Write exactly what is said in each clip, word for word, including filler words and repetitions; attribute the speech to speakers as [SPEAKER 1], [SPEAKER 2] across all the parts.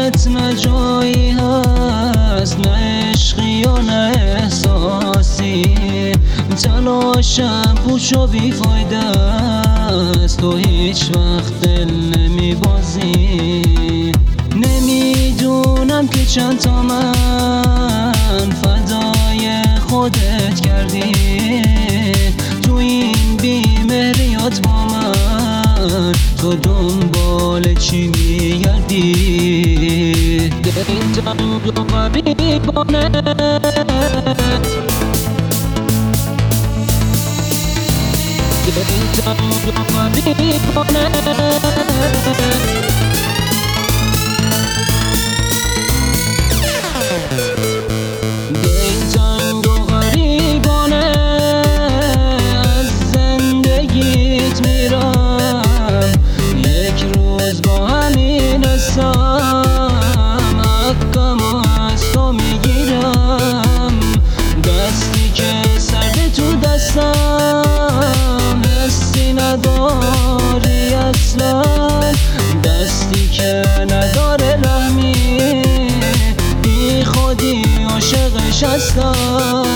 [SPEAKER 1] دلت نه جایی هست، نه عشقی و نه احساسی. تلاشم پوچ و بیفایده است، تو هیچ وقت دل نمیبازی. نمیدونم که چند تا من فدای خودت کردی، تو این بیمهریات با من تو دنبال چی میگردی؟ دل تنگ و غریبانه، دل تنگ و غریبانه. حقم از تو میگیرم، دستی که سرده تو دستم، حسی نداری اصلا، دستی که نداره رحمی، بی خودی عاشقش هستم.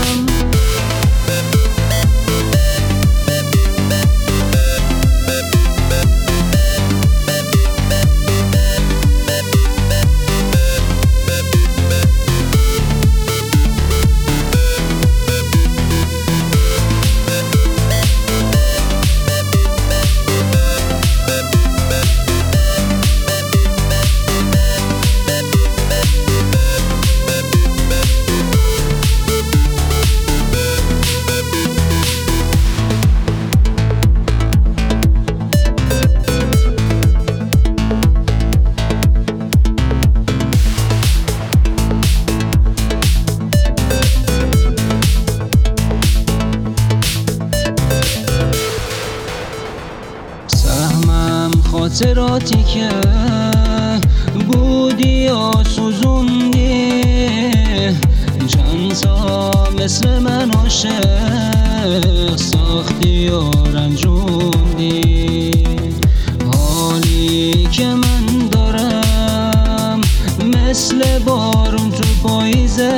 [SPEAKER 1] خاطراتی که بودی و سوزوندی، چند تا مثل من عاشق ساختی و رنجوندی. حالی که من دارم مثل بارون تو پاییزه،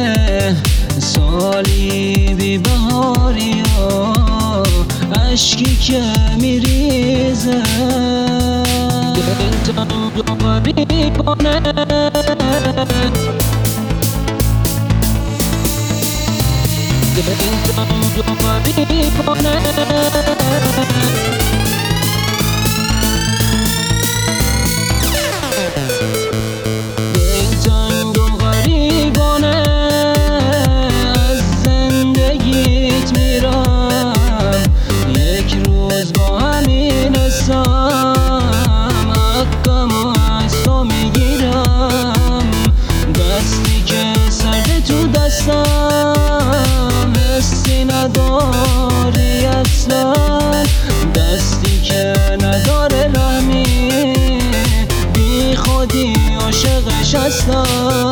[SPEAKER 1] سالی بی بهاری و عشقی که میریزه. دل تنگ و غریبانه، دل تنگ و غریبانه. حسی نداری اصلا، دستی که نداره رحمی، بی خودی عاشقش هستم.